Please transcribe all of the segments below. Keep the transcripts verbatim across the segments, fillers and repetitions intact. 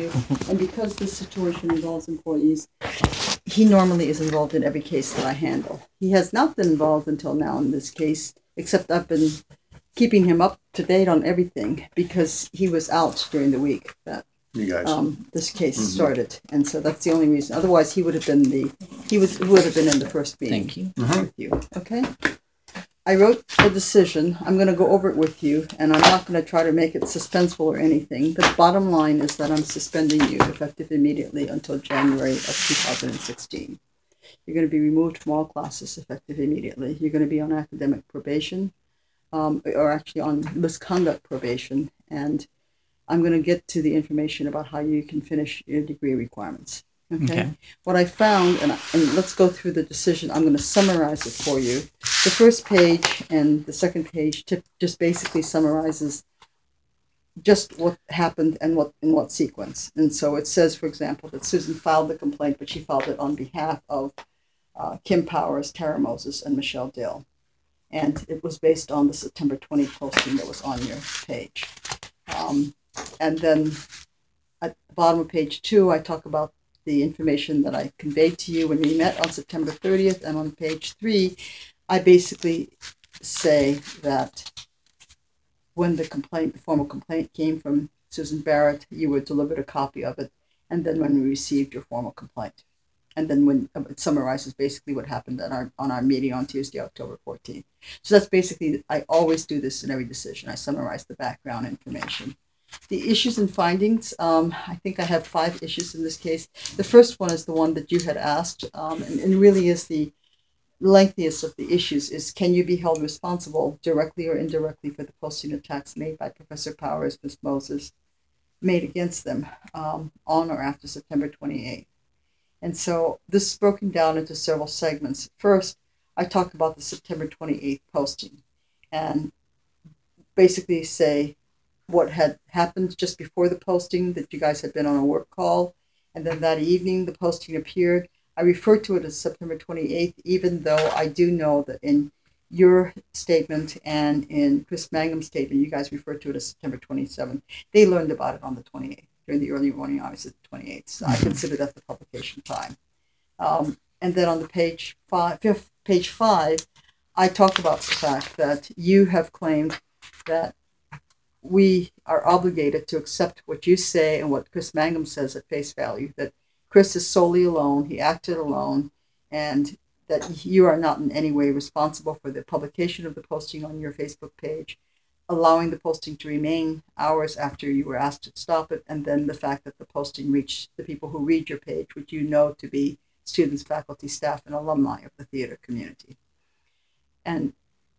you. And because this situation involves employees, he normally is involved in every case that I handle. He has not been involved until now in this case, except I've been keeping him up to date on everything because he was out during the week that You guys. um, this case Mhm. started, and so that's the only reason. Otherwise, he would have been the he would would have been in the first meeting. Thank you. Mhm. With you. Okay. I wrote a decision. I'm going to go over it with you, and I'm not going to try to make it suspenseful or anything. The bottom line is that I'm suspending you effective immediately until January of two thousand sixteen. You're going to be removed from all classes effective immediately. You're going to be on academic probation, um, or actually on misconduct probation, and I'm going to get to the information about how you can finish your degree requirements. Okay. Okay. What I found, and, I, and let's go through the decision. I'm going to summarize it for you. The first page and the second page tip just basically summarizes just what happened and what in what sequence. And so it says, for example, that Susan filed the complaint, but she filed it on behalf of uh, Kim Powers, Tara Moses, and Michelle Dill. And it was based on the September twentieth posting that was on your page. Um, and then at the bottom of page two, I talk about the information that I conveyed to you when we met on September thirtieth. And on page three, I basically say that when the complaint, the formal complaint came from Susan Barrett, you were delivered a copy of it. And then when we received your formal complaint. And then when it summarizes basically what happened at our, on our meeting on Tuesday, October fourteenth. So that's basically, I always do this in every decision. I summarize the background information. The issues and findings, um, I think I have five issues in this case. The first one is the one that you had asked, um, and, and really is the lengthiest of the issues, is can you be held responsible directly or indirectly for the posting attacks made by Professor Powers, Miz Moses, made against them um, on or after September twenty-eighth. And so this is broken down into several segments. First, I talk about the September twenty-eighth posting and basically say what had happened just before the posting, that you guys had been on a work call, and then that evening the posting appeared. I refer to it as September twenty-eighth, even though I do know that in your statement and in Chris Mangum's statement, you guys refer to it as September twenty-seventh. They learned about it on the twenty-eighth, during the early morning hours of the twenty-eighth. So I consider that the publication time. Um, and then on the page five, fifth, page five, I talk about the fact that you have claimed that we are obligated to accept what you say and what Chris Mangum says at face value, that Chris is solely alone, he acted alone, and that you are not in any way responsible for the publication of the posting on your Facebook page, allowing the posting to remain hours after you were asked to stop it, and then the fact that the posting reached the people who read your page, which you know to be students, faculty, staff, and alumni of the theater community. And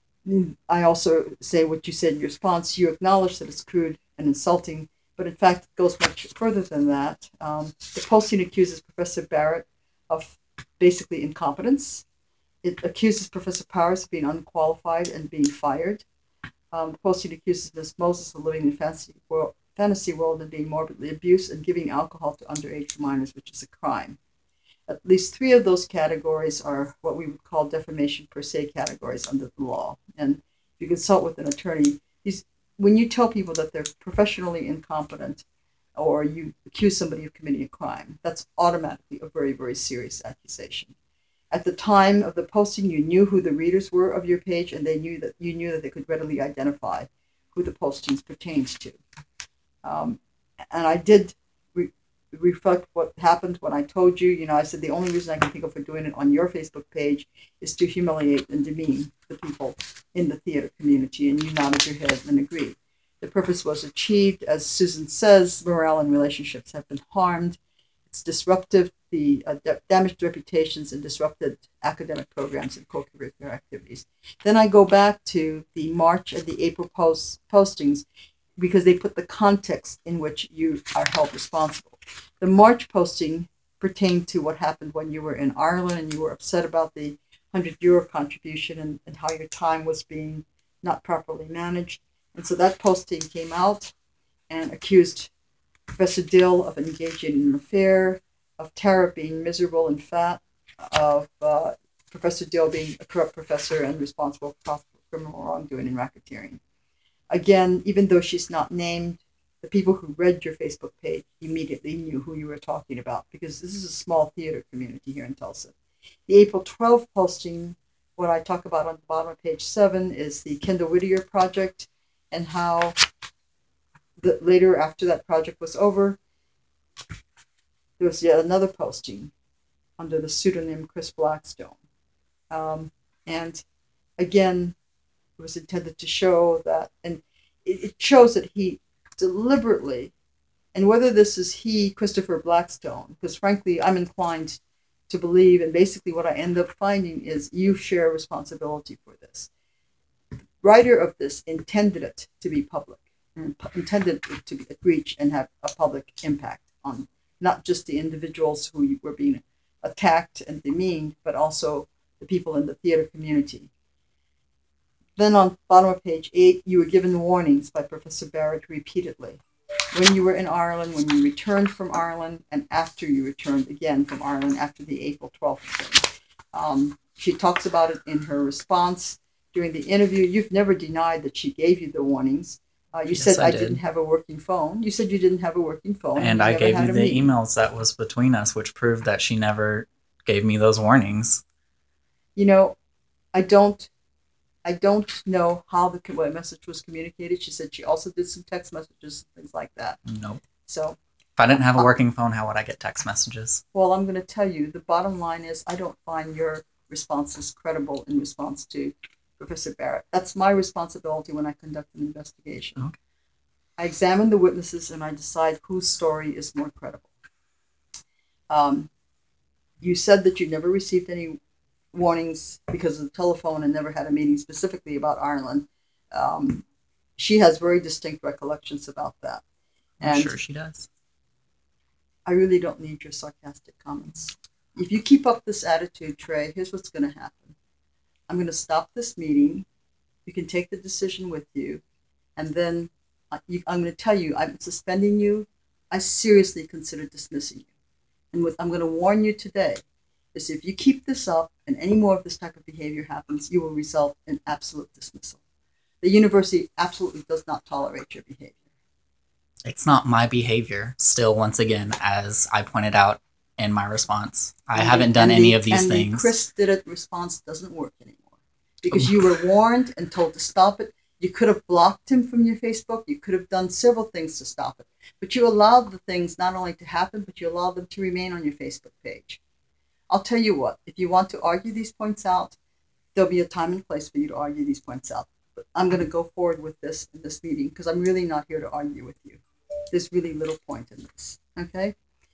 I also say what you said in your response. You acknowledge that it's crude and insulting, but in fact, it goes much further than that. Um, the posting accuses Professor Barrett of basically incompetence. It accuses Professor Powers of being unqualified and being fired. Um, the posting accuses Miz Moses of living in a fantasy world, fantasy world and being morbidly abused and giving alcohol to underage minors, which is a crime. At least three of those categories are what we would call defamation per se categories under the law. And if you consult with an attorney, these, when you tell people that they're professionally incompetent or you accuse somebody of committing a crime, that's automatically a very, very serious accusation. At the time of the posting, you knew who the readers were of your page, and they knew that you knew that they could readily identify who the postings pertained to. Um, and I did re- reflect what happened when I told you, you know, I said the only reason I can think of for doing it on your Facebook page is to humiliate and demean the people in the theater community, and you nodded your head and agreed. The purpose was achieved. As Susan says, morale and relationships have been harmed. It's disruptive, the uh, da- damaged reputations and disrupted academic programs and co-curricular activities. Then I go back to the March and the April post postings because they put the context in which you are held responsible. The March posting pertained to what happened when you were in Ireland and you were upset about the one hundred euro contribution and, and how your time was being not properly managed. And so that posting came out and accused Professor Dill of engaging in an affair, of Tara being miserable and fat, of uh, Professor Dill being a corrupt professor and responsible for criminal wrongdoing and racketeering. Again, even though she's not named, the people who read your Facebook page immediately knew who you were talking about because this is a small theater community here in Tulsa. The April twelfth posting, what I talk about on the bottom of page seven, is the Kendall Whittier project and how the, later, after that project was over, there was yet another posting under the pseudonym Chris Blackstone. Um, and again, it was intended to show that, and it, it shows that he deliberately, and whether this is he, Christopher Blackstone, because frankly, I'm inclined to believe, and basically what I end up finding is you share responsibility for this. The writer of this intended it to be public, and intended it to be, reach and have a public impact on not just the individuals who were being attacked and demeaned, but also the people in the theater community. Then on bottom of page eight, you were given warnings by Professor Barrett repeatedly. When you were in Ireland, when you returned from Ireland, and after you returned again from Ireland after the April twelfth thing. Um, she talks about it in her response during the interview. You've never denied that she gave you the warnings. Uh, you Yes, said I I did. didn't have a working phone. You said you didn't have a working phone, And you I never gave had you a the meeting. emails that was between us, which proved that she never gave me those warnings. You know, I don't I don't know how the what message was communicated. She said she also did some text messages, things like that. Nope. So, If I didn't have a uh, working phone, how would I get text messages? well, I'm going to tell you the bottom line is I don't find your responses credible in response to Professor Barrett. That's my responsibility when I conduct an investigation. Okay. I examine the witnesses and I decide whose story is more credible. Um, you said that you never received any warnings because of the telephone and never had a meeting specifically about Ireland. Um, she has very distinct recollections about that. I'm And sure she does. I really don't need your sarcastic comments. If you keep up this attitude, Trey, here's what's going to happen. I'm going to stop this meeting. You can take the decision with you. And then uh, you, I'm going to tell you, I'm suspending you. I seriously consider dismissing you. And what I'm going to warn you today is if you keep this up and any more of this type of behavior happens, you will result in absolute dismissal. The university absolutely does not tolerate your behavior. It's not my behavior, still, once again, as I pointed out in my response. I And haven't the done and any the of these and the things. Chris did it response doesn't work anymore because you were warned and told to stop it. You could have blocked him from your Facebook. You could have done several things to stop it, but you allowed the things not only to happen, but you allowed them to remain on your Facebook page. I'll tell you what: if you want to argue these points out, there'll be a time and place for you to argue these points out. But I'm going to go forward with this in this meeting because I'm really not here to argue with you. There's really little point in this. Okay.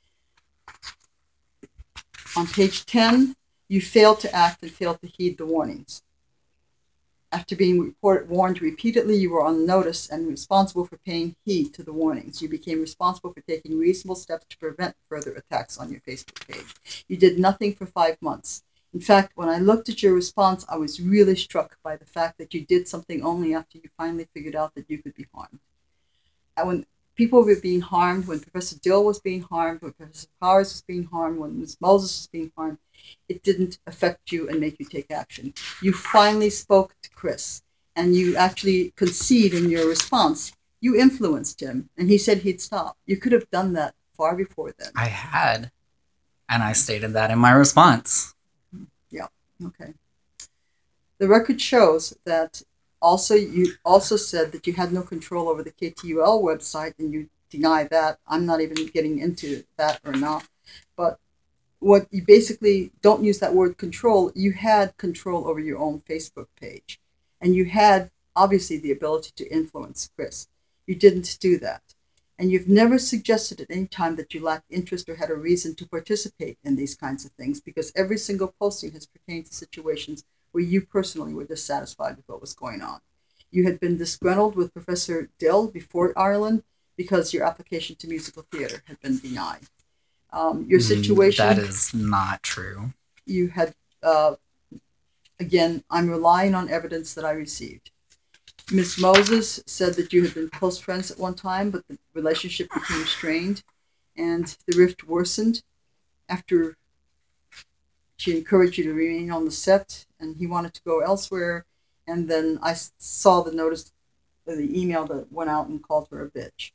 On page ten, you failed to act and failed to heed the warnings. After being report, warned repeatedly, you were on notice and responsible for paying heed to the warnings. You became responsible for taking reasonable steps to prevent further attacks on your Facebook page. You did nothing for five months. In fact, when I looked at your response, I was really struck by the fact that you did something only after you finally figured out that you could be harmed. And when people were being harmed, when Professor Dill was being harmed, when Professor Powers was being harmed, when Miz Moses was being harmed, it didn't affect you and make you take action. You finally spoke to Chris, and you actually concede in your response. You influenced him, and he said he'd stop. You could have done that far before then. I had, and I stated that in my response. Yeah. Okay. The record shows that also you also said that you had no control over the K T U L website, and you deny that. I'm not even getting into that or not, but what you basically don't use that word control. You had control over your own Facebook page, and you had obviously the ability to influence Chris. You didn't do that. And you've never suggested at any time that you lacked interest or had a reason to participate in these kinds of things because every single posting has pertained to situations where you personally were dissatisfied with what was going on. You had been disgruntled with Professor Dill before Ireland because your application to musical theater had been denied. Um, your situation. That is not true. You had, uh, again, I'm relying on evidence that I received. Miss Moses said that you had been close friends at one time, but the relationship became strained and the rift worsened after she encouraged you to remain on the set and he wanted to go elsewhere. And then I saw the notice, the email that went out and called her a bitch.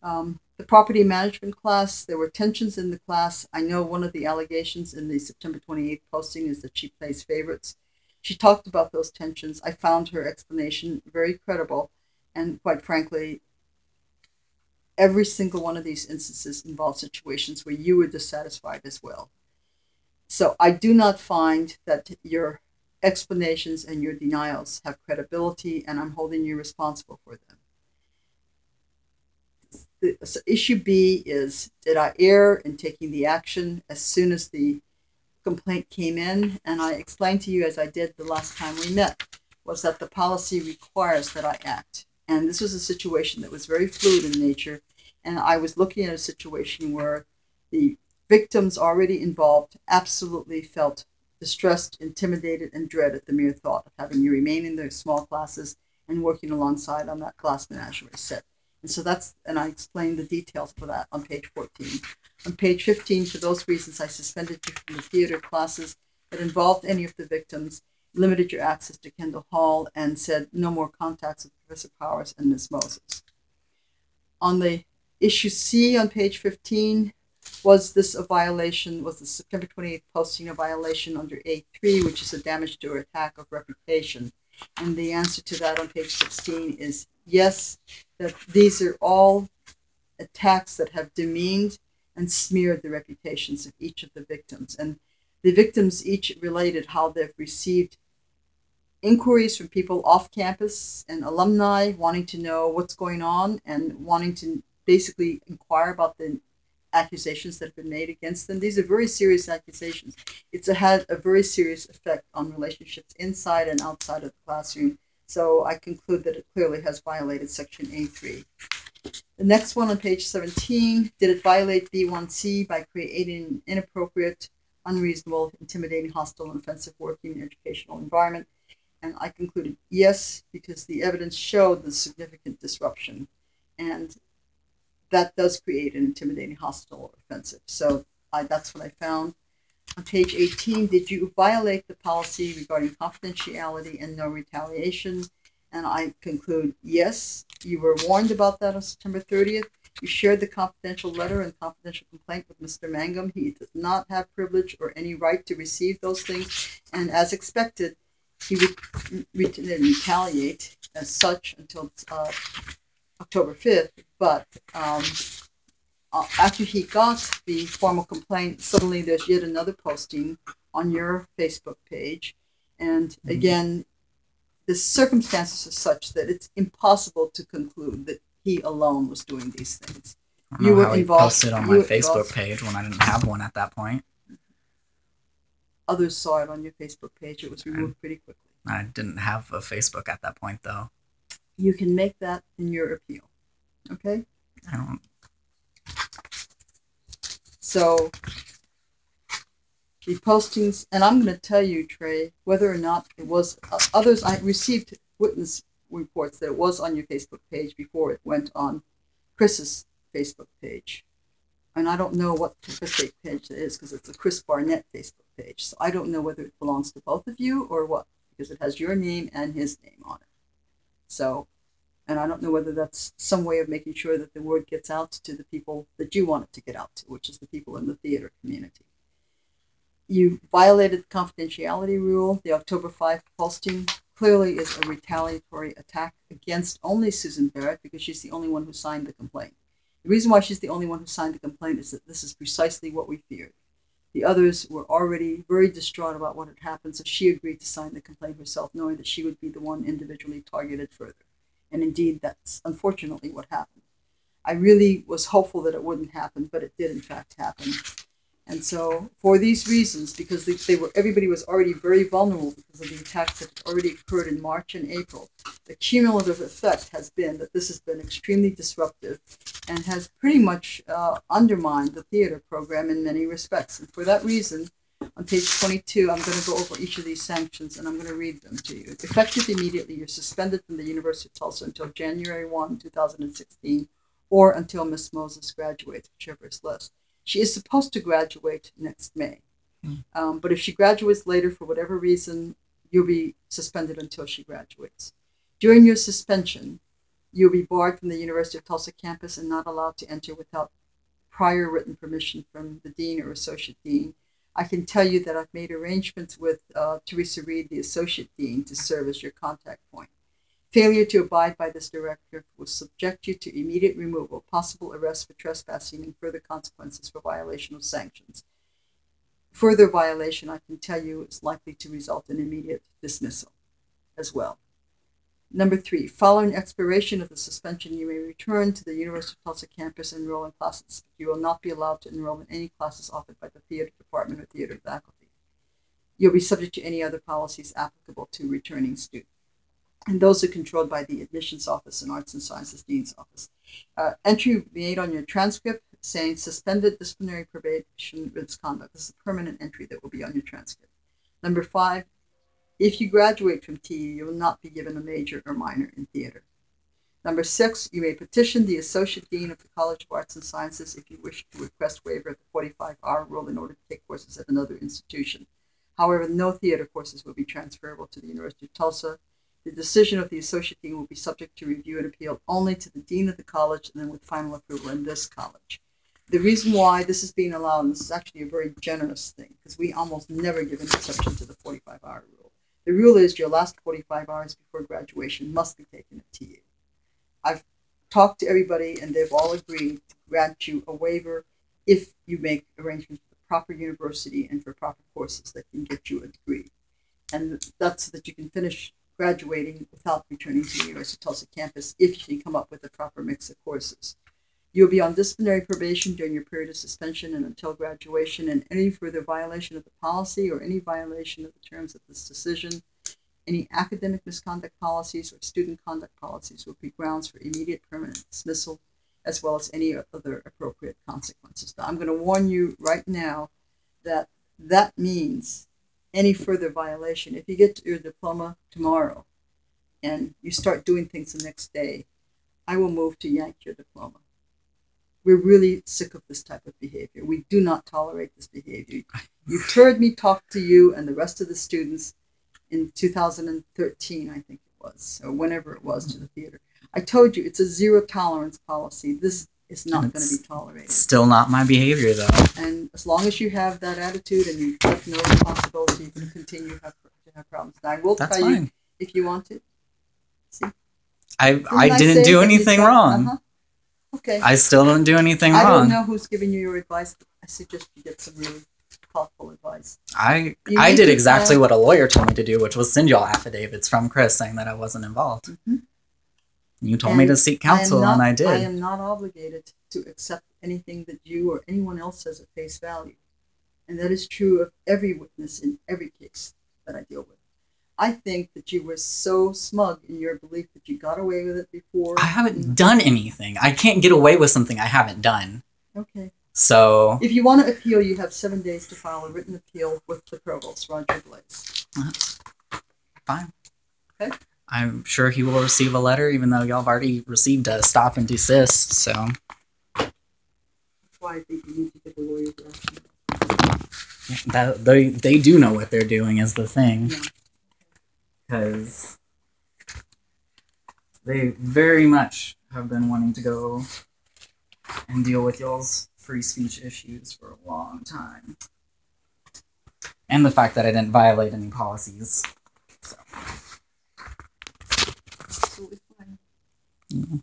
Um, the property management class, there were tensions in the class. I know one of the allegations in the September twenty-eighth posting is that she plays favorites. She talked about those tensions. I found her explanation very credible. And quite frankly, every single one of these instances involved situations where you were dissatisfied as well. So I do not find that your explanations and your denials have credibility, and I'm holding you responsible for them. The so issue B is, did I err in taking the action as soon as the complaint came in? And I explained to you, as I did the last time we met, was that the policy requires that I act. And this was a situation that was very fluid in nature. And I was looking at a situation where the victims already involved absolutely felt distressed, intimidated, and dread at the mere thought of having you remain in their small classes and working alongside on that class menagerie set. And so that's, and I explained the details for that on page fourteen. On page fifteen, for those reasons, I suspended you from the theater classes that involved any of the victims, limited your access to Kendall Hall, and said no more contacts with Professor Powers and Miz Moses. On the issue C on page fifteen, was this a violation, was the September twenty-eighth posting a violation under A three, which is a damage to or attack of reputation? And the answer to that on page sixteen is yes, that these are all attacks that have demeaned and smeared the reputations of each of the victims. And the victims each related how they've received inquiries from people off campus and alumni wanting to know what's going on and wanting to basically inquire about the accusations that have been made against them. These are very serious accusations. It's a, had a very serious effect on relationships inside and outside of the classroom. So I conclude that it clearly has violated Section A three. The next one on page seventeen, did it violate B one C by creating an inappropriate, unreasonable, intimidating, hostile, and offensive working and educational environment? And I concluded yes, because the evidence showed the significant disruption. And that does create an intimidating, hostile, or offensive. So I, that's what I found. On page eighteen, did you violate the policy regarding confidentiality and no retaliation? And I conclude yes, you were warned about that on September thirtieth. You shared the confidential letter and confidential complaint with Mister Mangum. He does not have privilege or any right to receive those things. And as expected, he would re- retaliate as such until uh, October fifth. But um, uh, after he got the formal complaint, suddenly there's yet another posting on your Facebook page. And again, the circumstances are such that it's impossible to conclude that he alone was doing these things. I don't You know were how he involved. posted on You my were Facebook involved. page when I didn't have one at that point. Others saw it on your Facebook page. It was I, removed pretty quickly. I didn't have a Facebook at that point, though. You can make that in your appeal. Okay? I don't. So the postings, and I'm going to tell you, Trey, whether or not it was uh, others. I received witness reports that it was on your Facebook page before it went on Chris's Facebook page. And I don't know what Facebook page it is because it's a Chris Barnett Facebook page. So I don't know whether it belongs to both of you or what, because it has your name and his name on it. So, and I don't know whether that's some way of making sure that the word gets out to the people that you want it to get out to, which is the people in the theater community. You violated the confidentiality rule. The October fifth posting clearly is a retaliatory attack against only Susan Barrett because she's the only one who signed the complaint. The reason why she's the only one who signed the complaint is that this is precisely what we feared. The others were already very distraught about what had happened, so she agreed to sign the complaint herself, knowing that she would be the one individually targeted further. And indeed, that's unfortunately what happened. I really was hopeful that it wouldn't happen, but it did in fact happen. And so, for these reasons, because they, they were, everybody was already very vulnerable because of the attacks that had already occurred in March and April, the cumulative effect has been that this has been extremely disruptive and has pretty much uh, undermined the theater program in many respects. And for that reason, on page twenty-two, I'm going to go over each of these sanctions and I'm going to read them to you. Effective immediately, you're suspended from the University of Tulsa until January first, two thousand sixteen, or until Miss Moses graduates, whichever is less. She is supposed to graduate next May. Um, but if she graduates later for whatever reason, you'll be suspended until she graduates. During your suspension, You'll be barred from the University of Tulsa campus and not allowed to enter without prior written permission from the dean or associate dean. I can tell you that I've made arrangements with uh, Teresa Reed, the associate dean, to serve as your contact point. Failure to abide by this directive will subject you to immediate removal, possible arrest for trespassing, and further consequences for violation of sanctions. Further violation, I can tell you, is likely to result in immediate dismissal as well. Number three, following expiration of the suspension, you may return to the University of Tulsa campus and enroll in classes. You will not be allowed to enroll in any classes offered by the theater department or theater faculty. You'll be subject to any other policies applicable to returning students. And those are controlled by the admissions office and arts and sciences dean's office. Uh, entry made on your transcript saying suspended disciplinary probation misconduct. This is a permanent entry that will be on your transcript. Number five, if you graduate from T U, you will not be given a major or minor in theater. Number six, you may petition the Associate Dean of the College of Arts and Sciences if you wish to request waiver of the forty-five hour rule in order to take courses at another institution. However, no theater courses will be transferable to the University of Tulsa. The decision of the Associate Dean will be subject to review and appeal only to the Dean of the college and then with final approval in this college. The reason why this is being allowed, and this is actually a very generous thing, because we almost never give an exception to the forty-five hour rule. The rule is your last forty-five hours before graduation must be taken at T U. I've talked to everybody and they've all agreed to grant you a waiver if you make arrangements with the proper university and for proper courses that can get you a degree. And that's so that you can finish graduating without returning to the University of Tulsa campus if you can come up with a proper mix of courses. You'll be on disciplinary probation during your period of suspension and until graduation, and any further violation of the policy or any violation of the terms of this decision, any academic misconduct policies or student conduct policies will be grounds for immediate permanent dismissal, as well as any other appropriate consequences. Now, I'm going to warn you right now that that means any further violation. If you get your diploma tomorrow and you start doing things the next day, I will move to yank your diploma. We're really sick of this type of behavior. We do not tolerate this behavior. You've heard me talk to you and the rest of the students in two thousand thirteen, I think it was, or whenever it was, to the theater. I told you it's a zero tolerance policy. This is not going to be tolerated. Still not my behavior, though. And as long as you have that attitude and you take no responsibility, you can continue to have, to have problems. Now, I will That's tell fine. you if you want to. See? I Didn't I didn't say do that you anything got- wrong. Uh-huh. Okay. I still don't do anything I wrong. don't know who's giving you your advice, but I suggest you get some really thoughtful advice. I You I need did to exactly have- what a lawyer told me to do, which was send y'all affidavits from Chris saying that I wasn't involved. Mhm. You told me And to seek I am counsel, not- and I did. I am not obligated to accept anything that you or anyone else says at face value. And that is true of every witness in every case that I deal with. I think that you were so smug in your belief that you got away with it before. I haven't done anything. I can't get away with something I haven't done. Okay. So If you want to appeal, you have seven days to file a written appeal with the provost, Roger Blaze. that's fine. Okay. I'm sure he will receive a letter, even though y'all have already received a stop and desist. So That's why I think you need to get a lawyer's action. that they they do know what they're doing is the thing, Yeah. because they very much have been wanting to go and deal with y'all's free speech issues for a long time, and the fact that I didn't violate any policies. So. Absolutely fine.